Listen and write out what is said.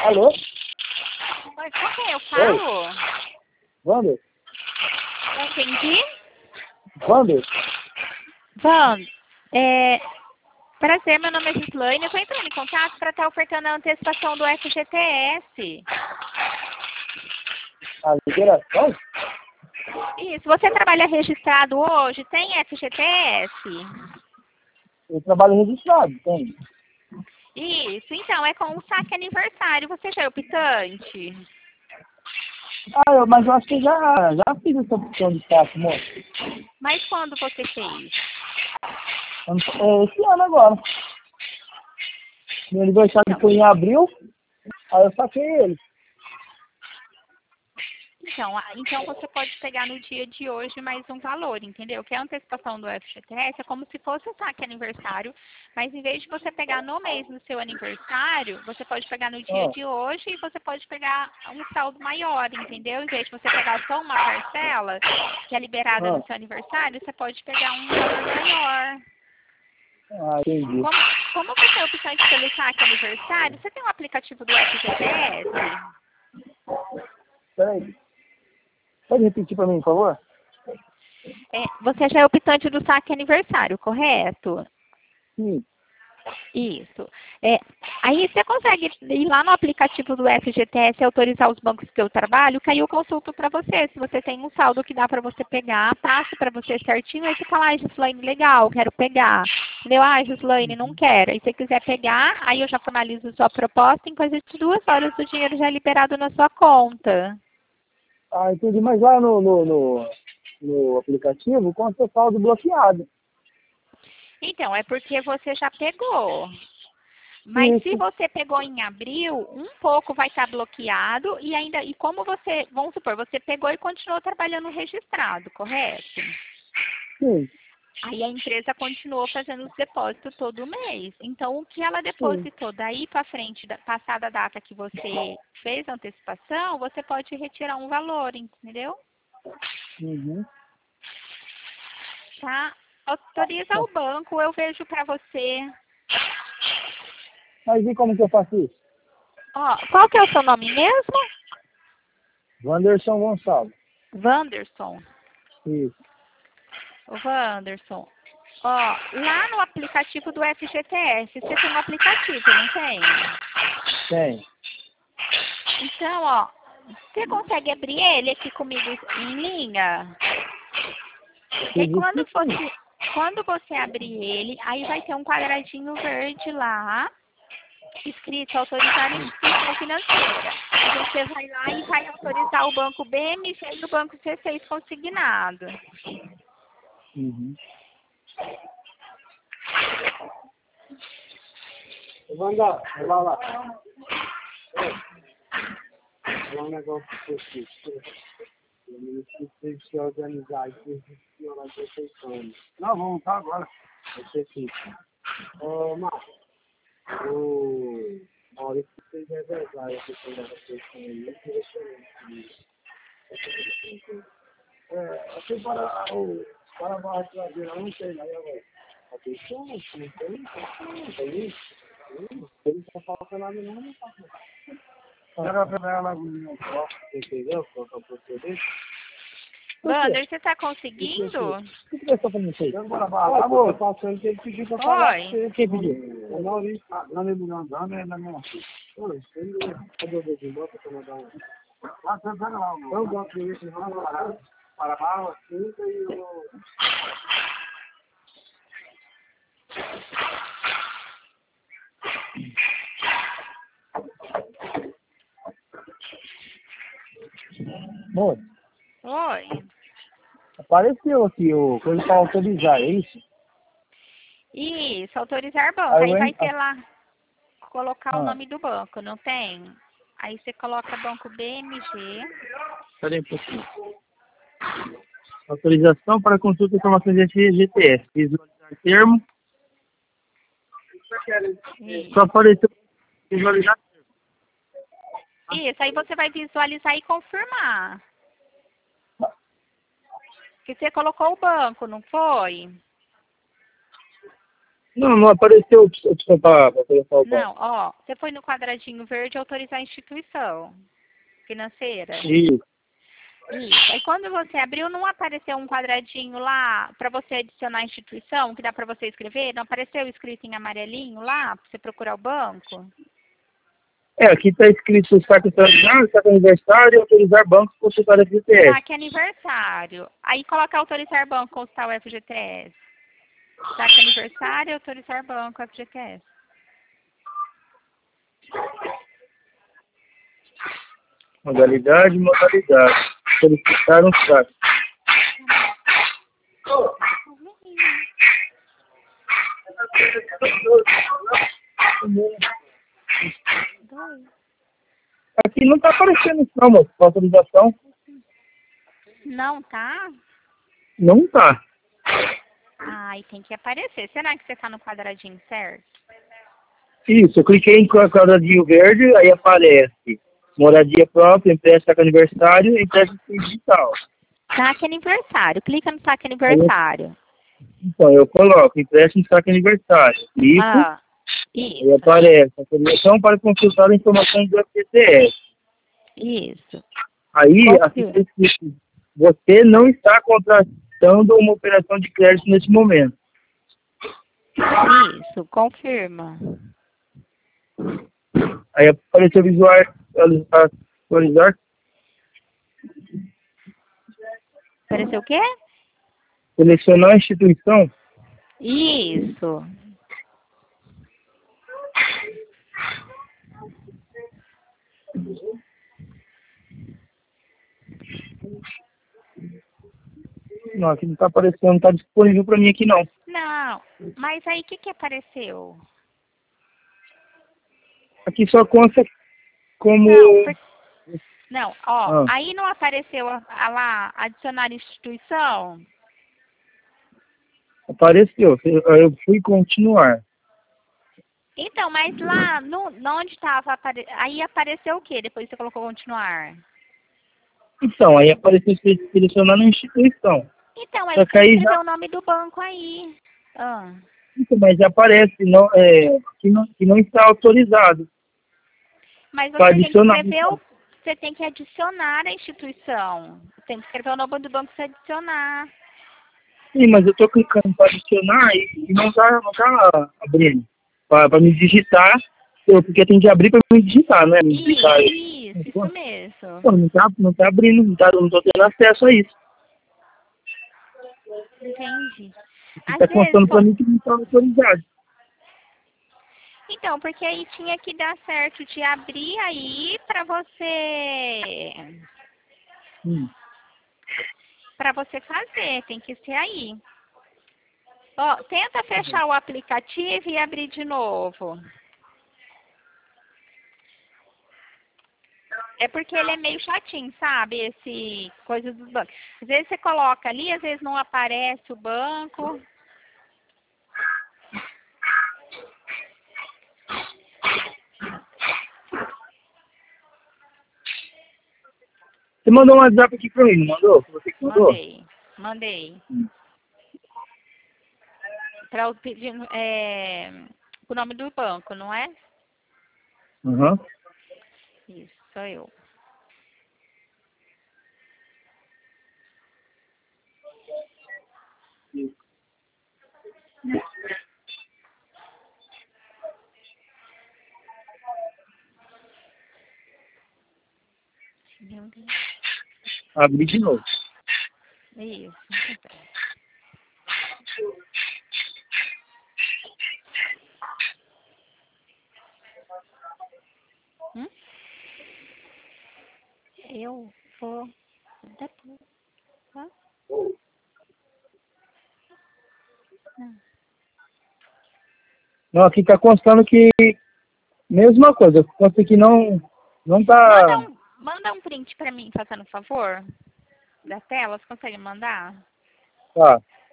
Alô? Oi, com quem eu falo? Wander? Não entendi. Wander? Prazer, meu nome é Gislaine. Eu estou entrando em contato para estar ofertando a antecipação do FGTS. A liberação? Isso, você trabalha registrado hoje? Tem FGTS? Eu trabalho registrado, tem. Isso, então, é com o saque aniversário. Você já é optante? Mas eu acho que eu já fiz essa opção de saque, moço. Mas quando você fez? Esse ano agora. Meu aniversário foi em abril, aí eu saquei ele. Então você pode pegar no dia de hoje mais um valor, entendeu? Que a antecipação do FGTS é como se fosse o saque aniversário, mas em vez de você pegar no mês do seu aniversário, você pode pegar no dia de hoje e você pode pegar um saldo maior, entendeu? Em vez de você pegar só uma parcela, que é liberada no seu aniversário, você pode pegar um valor maior. Entendi. Como você é optante pelo saque aniversário, você tem um aplicativo do FGTS? Peraí. Pode repetir para mim, por favor? Você já é optante do saque aniversário, correto? Sim. Isso. Aí você consegue ir lá no aplicativo do FGTS e autorizar os bancos que eu trabalho, que aí eu consulto para você. Se você tem um saldo que dá para você pegar, passo para você certinho, aí você fala, Gislaine, legal, quero pegar. Entendeu? Gislaine, não quero. Aí se você quiser pegar, aí eu já formalizo sua proposta, em coisa de 2 horas o dinheiro já é liberado na sua conta. Entendi. Mas lá no aplicativo, consta o saldo bloqueado. Então, é porque você já pegou. Mas se você pegou em abril, um pouco vai estar bloqueado e como você, vamos supor, você pegou e continuou trabalhando registrado, correto? Sim. Aí a empresa continuou fazendo os depósitos todo mês. Então, o que ela depositou daí para frente, passada a data que você fez a antecipação, você pode retirar um valor, entendeu? Uhum. Tá? Autoriza o banco, eu vejo para você. Mas e como que eu faço isso? Qual que é o seu nome mesmo? Wanderson Gonçalves. Wanderson. Isso. Wanderson. Lá no aplicativo do FGTS, você tem um aplicativo, não tem? Tem. Então, você consegue abrir ele aqui comigo em linha? E quando você abrir ele, aí vai ter um quadradinho verde lá, escrito autorizar instituição financeira. E você vai lá e vai autorizar o banco BMG e o banco C6 consignado. Uhum. Wanda, vai lá. É um negócio que eu tenho que se organizar aqui e orar de refeição. Não, vamos estar agora. Vai ser aqui. Marcos, o Maurício fez revezar essa questão da refeição aí. Aqui para a barra de ladeira não tem, né, agora? A questão não tem. Ele só falta lá no não tá. Era pra ela no copo, entendeu? Colocar o procedente. Wander, você está conseguindo? O que você está fazendo isso aí? Amor, eu passando, tem que pedir para falar. Quem pediu? O Maurício, lá no Milhãozão, né, na minha filha. Cadê o dedinho? Bota para mandar um. Lá, tá vendo lá, amor? Eu gosto disso, para a cinta e o... Bom. Oi. Apareceu aqui o coisa para autorizar, é isso? Isso, autorizar banco. Aí vai ter lá, colocar o nome do banco, não tem? Aí você coloca banco BMG. Peraí um pouquinho. Autorização para consulta de informações de FGTS. Visualizar termo. Isso. Só apareceu visualizar termo. Isso, aí você vai visualizar e confirmar. Que você colocou o banco, não foi? Não, não apareceu opção para colocar o banco. Não, ó, você foi no quadradinho verde autorizar a instituição financeira. Isso. Isso. Aí quando você abriu, não apareceu um quadradinho lá para você adicionar a instituição, que dá para você escrever? Não apareceu escrito em amarelinho lá, para você procurar o banco? Aqui está escrito saque extraordinário, saque aniversário e autorizar banco consultar FGTS. Saque aniversário. Aí coloca autorizar banco consultar o FGTS. Saque aniversário e autorizar banco FGTS. Modalidade. Solicitar um saque. Aqui não está aparecendo isso não, moço. Autorização Não, tá? não está. Ai, tem que aparecer. Será que você tá no quadradinho certo? Isso, eu cliquei em quadradinho verde, aí aparece moradia própria, empréstimo saque aniversário e empréstimo digital. Saque aniversário. Clica no saque aniversário. Então, eu coloco empréstimo saque aniversário. Clico, Ah, aí isso. aparece autorização para consultar informações do FGTS. Isso. Aí, aqui Confirma. está escrito, você não está contratando uma operação de crédito nesse momento. Isso, confirma. Aí apareceu visualizar, Apareceu o quê? selecionar a instituição. Isso. Não, aqui não está aparecendo, não está disponível para mim aqui não. Não, mas aí o que apareceu? Aqui só consta como... Não, ó, aí não apareceu lá adicionar instituição? Apareceu, eu fui continuar. Então, mas lá, onde estava, aí apareceu o quê? Depois você colocou continuar. Então, aí apareceu selecionando a instituição. Então, aí Só que você aí escreveu já, o nome do banco aí. Ah. então, mas já aparece não, que não está autorizado Mas para você tem que adicionar. escrever, você tem que adicionar a instituição. Tem que escrever o nome do banco para adicionar. Sim, mas eu estou clicando para adicionar e não está abrindo. Para me digitar, porque tem que abrir para me digitar, né? Me digitar. Isso mesmo. Pô, não tá abrindo, não tô tendo acesso a isso. Entendi. Está constando para mim que não está autorizado. Então, porque aí tinha que dar certo de abrir aí para você... Para você fazer, tem que ser aí. Ó, tenta fechar o aplicativo e abrir de novo. É porque ele é meio chatinho, sabe? Esse coisa dos bancos. Às vezes você coloca ali, às vezes não aparece o banco. Você mandou um WhatsApp aqui para mim, não mandou? Você que mandou? Mandei. Para o pedindo, o nome do banco, não é? Uhum. Isso, sou eu. Abri de novo. Isso. Eu vou depois. Tá? Não, aqui está constando que mesma coisa, consta que não tá. Manda um print para mim, fazendo favor, da tela. Você consegue mandar? Tá.